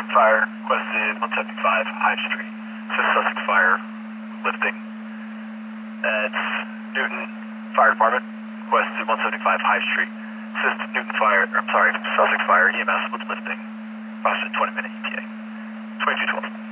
Newton Fire, requested 175 High Street. Assist Sussex Fire, lifting. That's Newton Fire Department, requested 175 High Street. Assist Newton Fire, Sussex Fire, EMS with lifting. Approximately 20-minute ETA. 2212.